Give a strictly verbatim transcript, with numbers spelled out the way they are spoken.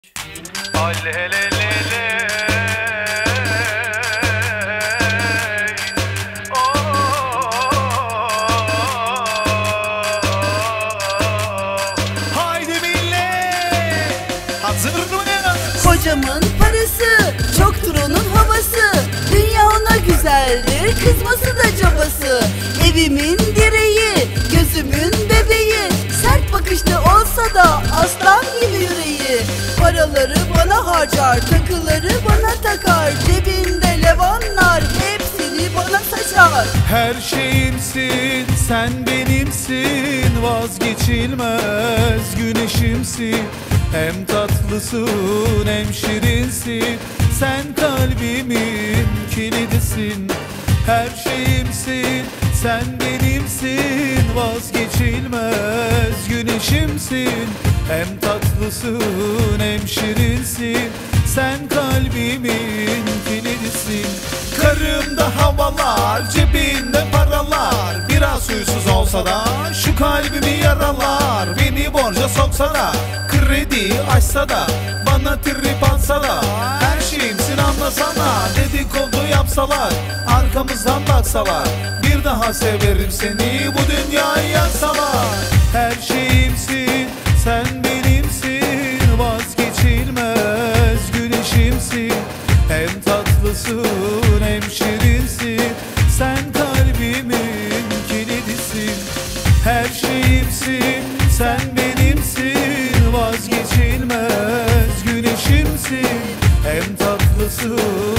Alelelele. Haydi millet, hazır mı? Kocamın parası, çoktur onun havası. Dünya ona güzeldir, kızması da cabası. Evimin direği, gözümün bebeği. Sert bakışlı olsa da aslan gibi yüreği. Paraları bana harcar, takıları bana takar. Cebinde levanlar, hepsini bana saçar. Her şeyimsin, sen benimsin. Vazgeçilmez güneşimsin. Hem tatlısın hem şirinsin. Sen kalbimin kilidisin. Her şeyimsin, sen benimsin. Vazgeçilmez güneşimsin. Hem tatlısın hem şirinsin. Sen kalbimin kilidisin. Karımda havalar, cebinde paralar. Biraz huysuz olsa da şu kalbimi yaralar. Beni borca soksa da, kredi açsa da, bana trip atsa da, her şeyimsin anlasana. Dedikodu yapsalar, arkamızdan baksalar, bir daha severim seni, bu dünyayı yaksalar. Her şeyimsin, sen benimsin. Vazgeçilmez güneşimsin. Hem tatlısın hem şirinsin. Sen kalbimin kilidisin. Her şeyimsin, sen benimsin. Vazgeçilmez güneşimsin. Hem tatlısın